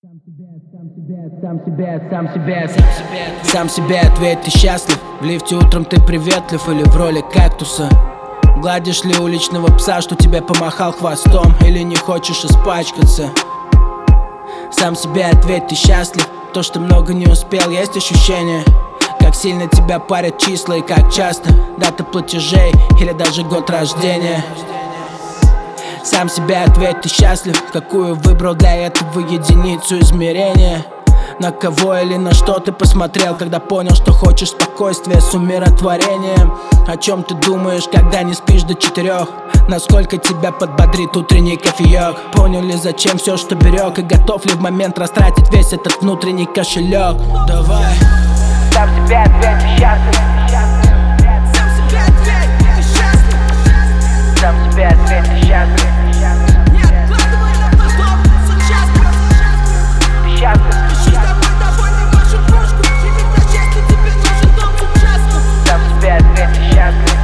Сам себе ответь, ты счастлив? В лифте утром ты приветлив или в роли кактуса? Гладишь ли уличного пса, что тебе помахал хвостом? Или не хочешь испачкаться? Сам себе ответь, ты счастлив? То, что много не успел, есть ощущение? Как сильно тебя парят числа и как часто? Дата платежей или даже год рождения? Сам себе ответь, ты счастлив? Какую выбрал для этого единицу измерения? На кого или на что ты посмотрел, когда понял, что хочешь спокойствия с умиротворением? О чем ты думаешь, когда не спишь до 4? Насколько тебя подбодрит утренний кофеек? Понял ли, зачем все, что берег? И готов ли в момент растратить весь этот внутренний кошелек? Давай. Сам себе ответь, ты счастлив? Сам себе ответь, ты счастлив? Сам себе ответь, ты счастлив? Не откладывай на потом, сейчас Ты счастлив? ищи с тобой довольно вашу кружку. Живет на счастье, тебе нужен дом с участком. Сам себе ответь, ты счастлив?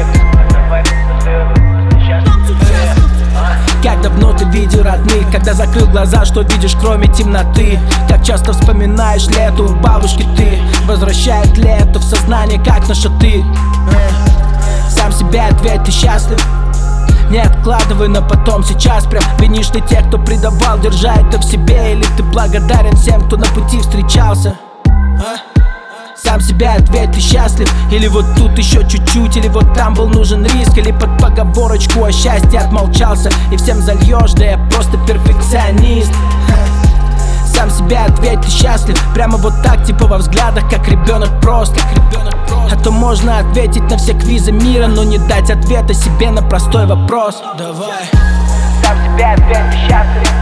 Дом с участком. Как давно ты видел родных, когда закрыл глаза, что видишь кроме темноты? Как часто вспоминаешь лето у бабушки ты? Возвращает ли это в сознание, как наша ты? Сам себе ответь, ты счастлив? Не откладывай на потом, сейчас прям. Винишь ли тех, кто предавал, держа это в себе? Или ты благодарен всем, кто на пути встречался? Сам себе ответь, ты счастлив? Или вот тут еще чуть-чуть, или вот там был нужен риск? Или под поговорочку о счастье отмолчался и всем зальешь, да я просто перфекционист. Сам себе ответь, ты счастлив? Прямо вот так, типа во взглядах, как ребенок просто. А то можно ответить на все квизы мира, но не дать ответа себе на простой вопрос. Давай. Сам себе ответь, ты счастлив?